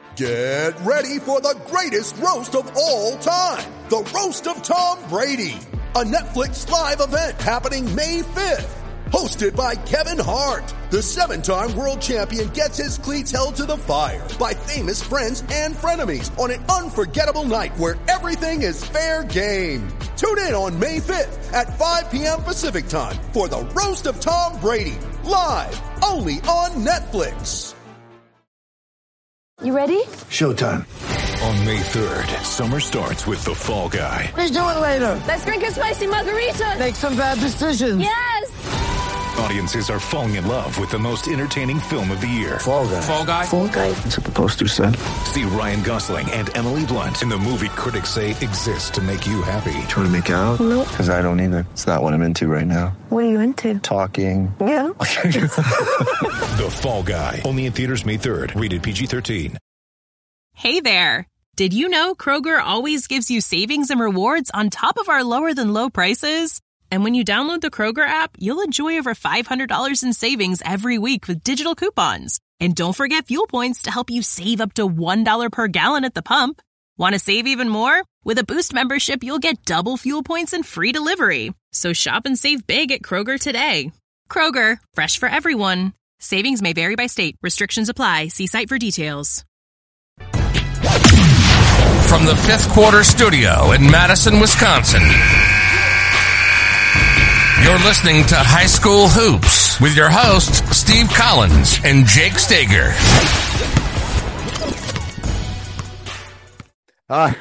Get ready for the greatest roast of all time. The Roast of Tom Brady. A Netflix live event happening May 5th. Hosted by Kevin Hart. The 7-time world champion gets his cleats held to the fire by famous friends and frenemies on an unforgettable night where everything is fair game. Tune in on May 5th at 5 p.m. Pacific time for the Roast of Tom Brady. Live only on Netflix. You ready? Showtime. On May 3rd, summer starts with The Fall Guy. Let's do it later. Let's drink a spicy margarita. Make some bad decisions. Yes! Audiences are falling in love with the most entertaining film of the year. Fall Guy. Fall Guy? Fall Guy. That's what the poster said. See Ryan Gosling and Emily Blunt in the movie critics say exists to make you happy. Trying to make it out? Nope. Because I don't either. It's not what I'm into right now. What are you into? Talking. Yeah. The Fall Guy. Only in theaters May 3rd. Rated PG-13. Hey there. Did you know Kroger always gives you savings and rewards on top of our lower than low prices? And when you download the Kroger app, you'll enjoy over $500 in savings every week with digital coupons. And don't forget fuel points to help you save up to $1 per gallon at the pump. Want to save even more? With a Boost membership, you'll get double fuel points and free delivery. So shop and save big at Kroger today. Kroger, fresh for everyone. Savings may vary by state. Restrictions apply. See site for details. From the Fifth Quarter Studio in Madison, Wisconsin, you're listening to High School Hoops with your hosts, Steve Collins and Jake Stager. Hi,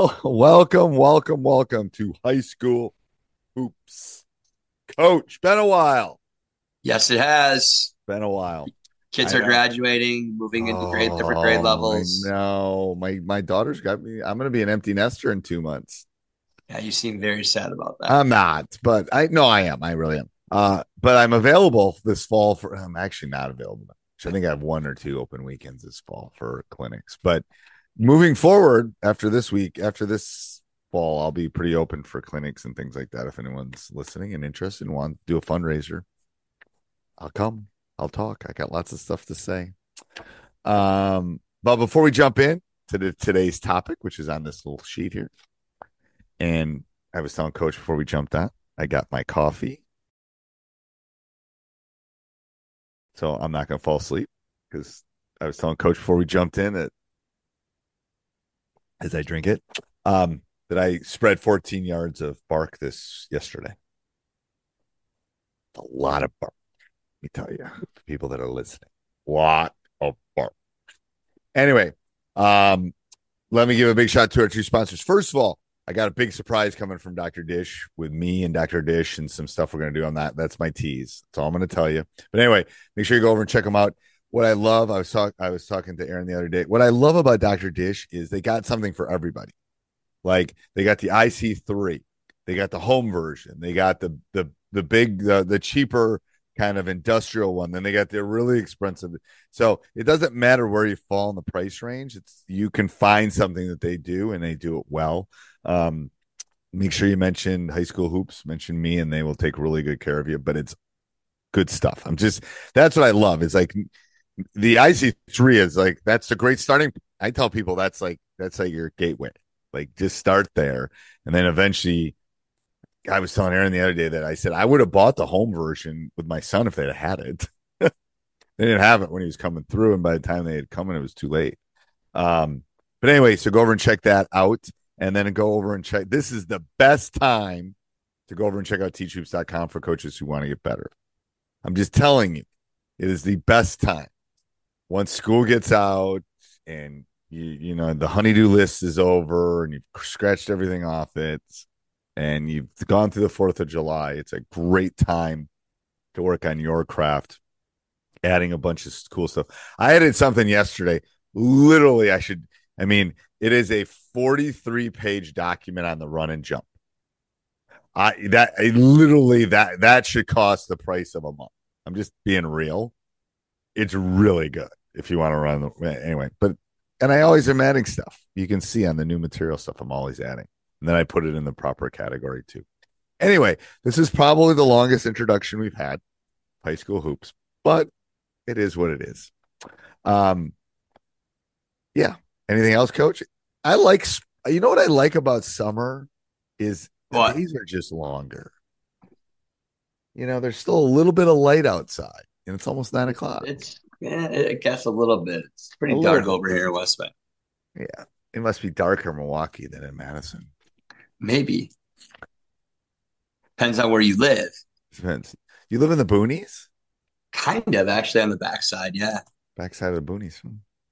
welcome to High School Hoops. Coach, been a while. Yes, it has. Been a while. Kids are graduating, moving into different grade levels. No, my daughter's got me. I'm going to be an empty nester in 2 months. Yeah, you seem very sad about that. I'm not, but I am. I really am. But I'm available this fall I'm actually not available. I think I have 1 or 2 open weekends this fall for clinics. But moving forward after this fall, I'll be pretty open for clinics and things like that. If anyone's listening and interested and want to do a fundraiser, I'll come. I'll talk. I got lots of stuff to say. But before we jump in to today's topic, which is on this little sheet here, and I was telling Coach before we jumped on, I got my coffee. So I'm not going to fall asleep because I was telling Coach before we jumped in that as I drink it, that I spread 14 yards of bark yesterday. A lot of bark. Let me tell you, people that are listening, lot of bark. Anyway, let me give a big shout out to our 2 sponsors. First of all, I got a big surprise coming from Dr. Dish with me and Dr. Dish and some stuff we're going to do on that. That's my tease. That's all I'm going to tell you. But anyway, make sure you go over and check them out. What I love, I was talking to Aaron the other day. What I love about Dr. Dish is they got something for everybody. Like they got the IC3, they got the home version, they got the big, the cheaper kind of industrial one. Then they got the really expensive. So it doesn't matter where you fall in the price range. You can find something that they do and they do it well. Make sure you mention High School Hoops, mention me, and they will take really good care of you, but it's good stuff. That's what I love. It's like the IC3 is like, that's a great starting. I tell people that's like your gateway, like just start there. And then eventually I was telling Aaron the other day that I said I would have bought the home version with my son if they'd had it. They didn't have it when he was coming through, and by the time they had come in, it was too late. But anyway, so go over and check that out, and then go over and check. This is the best time to go over and check out teachhoops.com for coaches who want to get better. I'm just telling you, it is the best time. Once school gets out and you know the honeydew list is over and you've scratched everything off it, and you've gone through the 4th of July, it's a great time to work on your craft, adding a bunch of cool stuff. I added something yesterday. Literally, it is a 43-page document on the run and jump. That should cost the price of a month. I'm just being real. It's really good if you want to run anyway. And I always am adding stuff. You can see on the new material stuff I'm always adding. And then I put it in the proper category too. Anyway, this is probably the longest introduction we've had, High School Hoops, but it is what it is. Yeah. Anything else, Coach? I like. You know what I like about summer is the What? days are just longer. There's still a little bit of light outside, and it's almost 9 o'clock. I guess a little bit. It's A pretty little dark bit. over here in West Bay. Yeah, it must be darker in Milwaukee than in Madison. Maybe. Depends on where you live. Depends. You live in the boonies? Kind of, actually, on the backside, yeah. Backside of the boonies.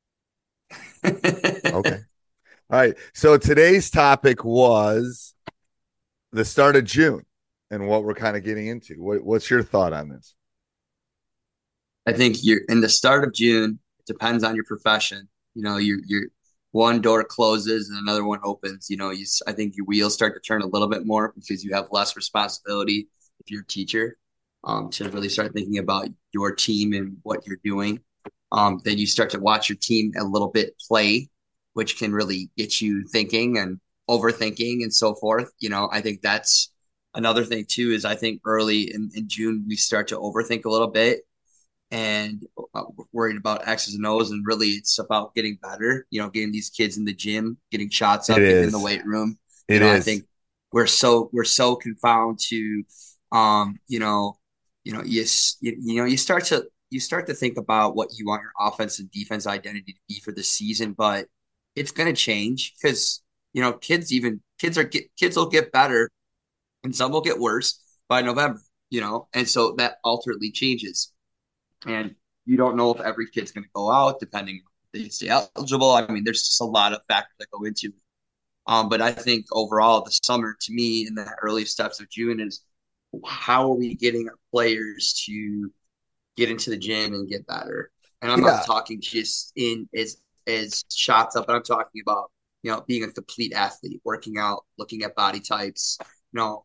Okay. All right. So today's topic was the start of June and what we're kind of getting into. What's your thought on this? I think you're in the start of June. It depends on your profession. Your one door closes and another one opens. I think your wheels start to turn a little bit more because you have less responsibility if you're a teacher, to really start thinking about your team and what you're doing. Then you start to watch your team a little bit play, which can really get you thinking and overthinking and so forth. I think that's another thing too, is I think early in June, we start to overthink a little bit and worried about X's and O's. And really it's about getting better, getting these kids in the gym, getting shots up, getting in the weight room. I think we're so confounded to, you start to think about what you want your offense and defense identity to be for the season, but it's going to change because, kids will get better and some will get worse by November, and so that ultimately changes. And you don't know if every kid's going to go out depending if they stay eligible. I mean, there's just a lot of factors that go into it. But I think overall, the summer to me in the early steps of June is how are we getting our players to get into the gym and get better? And I'm not talking just as shots up, but I'm talking about, being a complete athlete, working out, looking at body types. And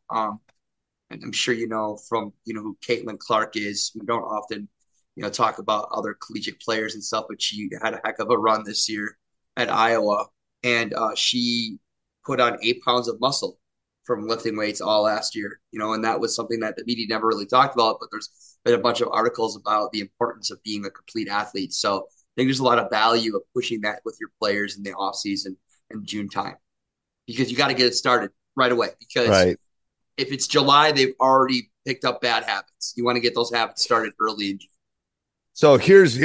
I'm sure from who Caitlin Clark is. We don't often talk about other collegiate players and stuff, but she had a heck of a run this year at Iowa, and she put on 8 pounds of muscle from lifting weights all last year. And that was something that the media never really talked about, but there's been a bunch of articles about the importance of being a complete athlete. So I think there's a lot of value of pushing that with your players in the off season and June time, because you got to get it started right away. Because if it's July, they've already picked up bad habits. You want to get those habits started early in June. So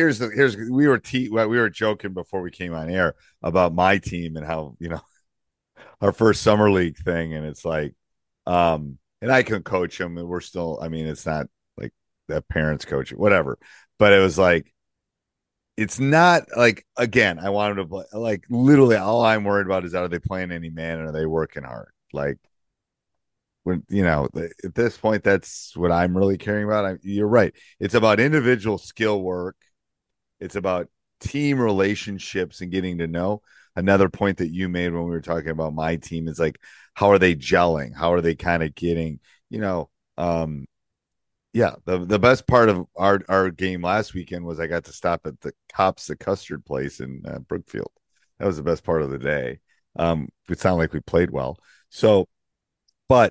we were joking before we came on air about my team and how, our first summer league thing. And it's like, and I can coach them and we're still, it's not like that parents coach it, whatever, but it was like, it's not like, again, I wanted to play, like literally all I'm worried about is are they playing any man and are they working hard? Like, when at this point, that's what I'm really caring about. You're right. It's about individual skill work. It's about team relationships and getting to know. Another point that you made when we were talking about my team is like, how are they gelling? How are they kind of getting, the best part of our game last weekend was I got to stop at the Custard place in Brookfield. That was the best part of the day. It sounded like we played well. So, but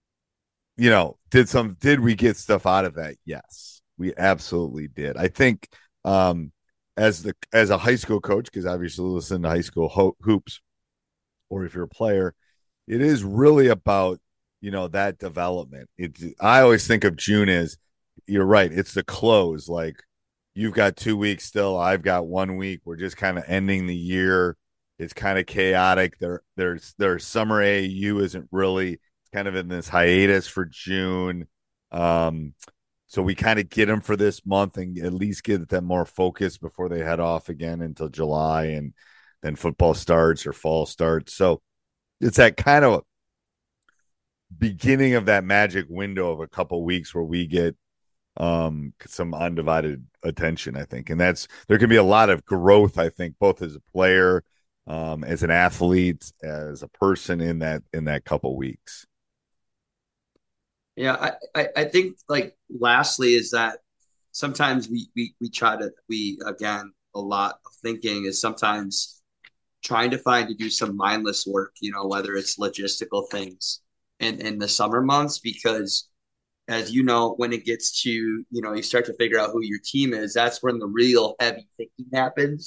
did we get stuff out of that? Yes, we absolutely did. I think as a high school coach, because obviously listen to high school hoops, or if you're a player, it is really about that development. I always think of June as, you're right, it's the close. Like you've got 2 weeks still, I've got 1 week. We're just kind of ending the year. It's kind of chaotic. Their summer AAU isn't really kind of in this hiatus for June. So we kind of get them for this month and at least get them more focused before they head off again until July, and then football starts or fall starts. So it's that kind of beginning of that magic window of a couple weeks where we get some undivided attention, I think. And there can be a lot of growth, I think, both as a player, as an athlete, as a person in that couple weeks. Yeah, I think like lastly is that sometimes again, a lot of thinking is sometimes trying to do some mindless work, whether it's logistical things in the summer months, because as you know, when it gets to, you start to figure out who your team is, that's when the real heavy thinking happens.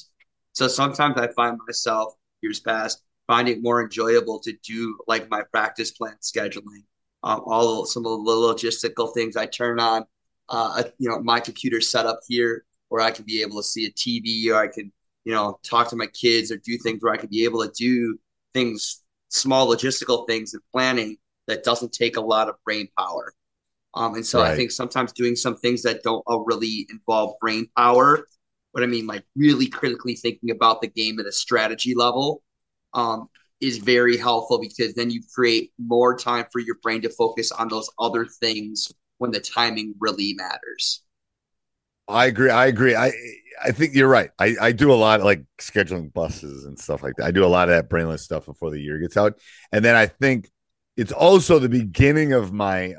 So sometimes I find myself years past finding it more enjoyable to do like my practice plan scheduling, some of the logistical things I turn on, my computer set up here where I can be able to see a TV, or I can, talk to my kids, or do things where I can be able to do things, small logistical things and planning that doesn't take a lot of brain power. And so I think sometimes doing some things that don't really involve brain power, but I mean, like really critically thinking about the game at a strategy level, is very helpful, because then you create more time for your brain to focus on those other things when the timing really matters. I agree. I think you're right. I do a lot of like scheduling buses and stuff like that. I do a lot of that brainless stuff before the year gets out. And then I think it's also the beginning of my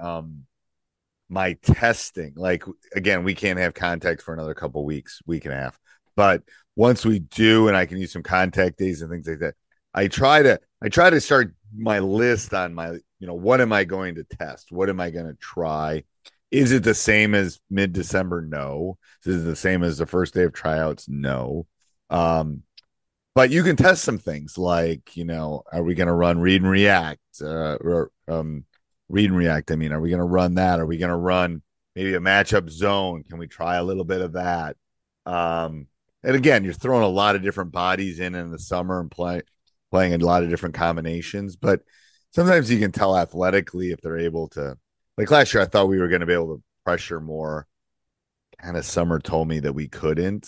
my testing. Like, again, we can't have contact for another couple weeks, week and a half. But once we do, and I can use some contact days and things like that, I try to start my list on my, what am I going to test? What am I going to try? Is it the same as mid-December? No. Is it the same as the first day of tryouts? No. But you can test some things like, are we going to run read and react? Read and react. I mean, are we going to run that? Are we going to run maybe a matchup zone? Can we try a little bit of that? And again, you're throwing a lot of different bodies in the summer and playing a lot of different combinations. But sometimes you can tell athletically if they're able to. Like last year, I thought we were going to be able to pressure more. Kind of summer told me that we couldn't.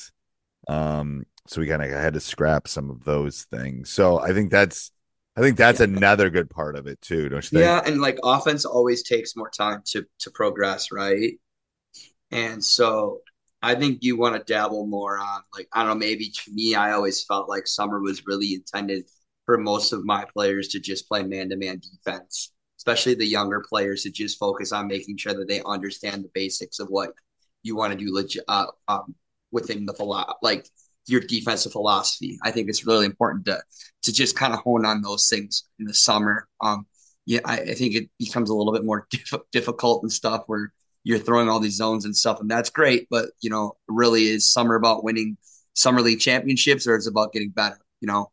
So we kind of had to scrap some of those things. So I think that's another good part of it too, don't you think? Yeah, and like offense always takes more time to progress, right? And so I think you want to dabble more on, like, I don't know, maybe to me, I always felt like summer was really intended for most of my players to just play man-to-man defense, especially the younger players, to just focus on making sure that they understand the basics of what you want to do within like your defensive philosophy. I think it's really important to just kind of hone on those things in the summer. I think it becomes a little bit more difficult and stuff where you're throwing all these zones and stuff, and that's great. But, really, is summer about winning summer league championships, or is it about getting better,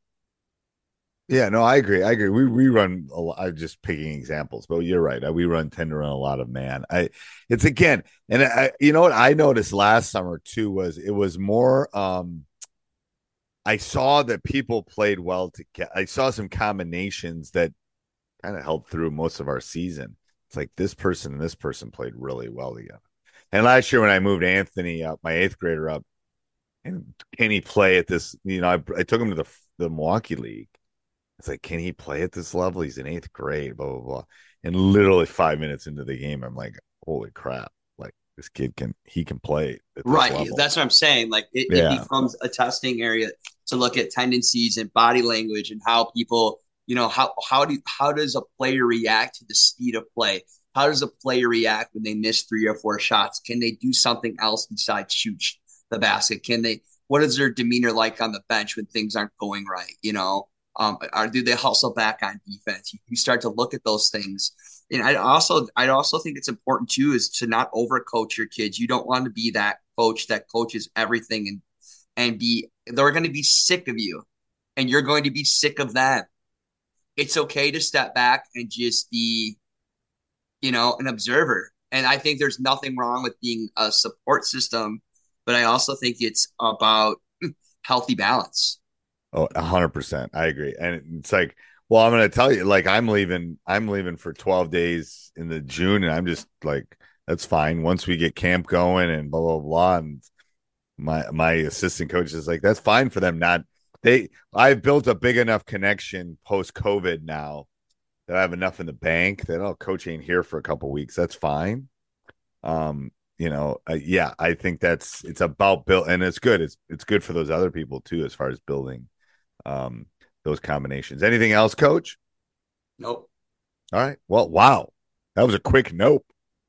Yeah, no, I agree. We run a lot. I'm just picking examples, but you're right. We tend to run a lot of man. It's again, and what I noticed last summer too was it was more. I saw that people played well together. I saw some combinations that kind of held through most of our season. It's like this person and this person played really well together. And last year when I moved Anthony up, my 8th grader up, and can he play at this? I took him to the Milwaukee League. It's like, can he play at this level? He's in 8th grade, blah, blah, blah. And literally 5 minutes into the game, I'm like, holy crap. Like, this kid can play at this level. That's what I'm saying. Like, it becomes a testing area to look at tendencies and body language and how people, how does a player react to the speed of play? How does a player react when they miss 3 or 4 shots? Can they do something else besides shoot the basket? What is their demeanor like on the bench when things aren't going right? Do they hustle back on defense? You start to look at those things. And I'd also think it's important too is to not overcoach your kids. You don't want to be that coach that coaches everything and they're going to be sick of you and you're going to be sick of them. It's okay to step back and just be, an observer. And I think there's nothing wrong with being a support system, but I also think it's about healthy balance. Oh, 100%. I agree. And it's like, well, I'm going to tell you, like, I'm leaving for 12 days in the June. And I'm just like, that's fine. Once we get camp going and blah, blah, blah. And my assistant coach is like, that's fine for them. I've built a big enough connection post COVID now that I have enough in the bank that coach ain't here for a couple of weeks. That's fine. I think it's about build, and it's good. It's good for those other people too, as far as building those combinations. Anything else, Coach? Nope. All right. Well, wow. That was a quick nope.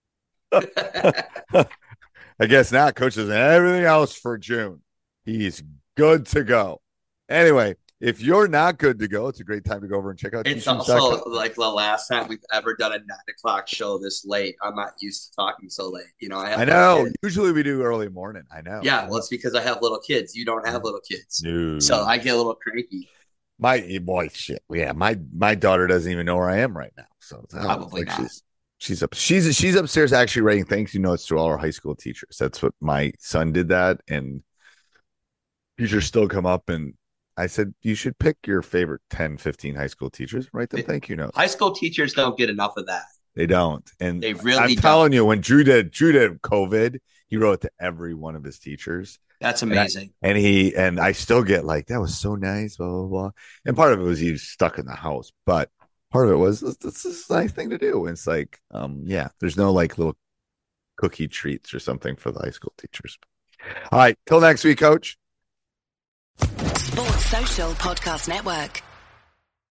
I guess not. Coach says everything else for June. He's good to go. Anyway, if you're not good to go, it's a great time to go over and check out. It's teachhoops.com. also like the last time we've ever done a 9 o'clock show this late. I'm not used to talking so late. You know, I know. Usually we do early morning. I know. Yeah, well, it's because I have little kids. You don't have little kids, No. so I get a little cranky. My shit. Yeah, my daughter doesn't even know where I am right now. So Probably not. She's upstairs actually writing thank you notes to all our high school teachers. That's what my son did that, and teachers still come up and I said, you should pick your favorite 10, 15 high school teachers, write them thank you notes. High school teachers don't get enough of that. They don't. And they really I'm telling you, when Drew did COVID, he wrote to every one of his teachers. That's amazing. And I still get like, that was so nice, blah, blah, blah. And part of it was he was stuck in the house, but part of it was this is a nice thing to do. And it's like, there's no like little cookie treats or something for the high school teachers. All right. Till next week, Coach. Sports Social Podcast Network.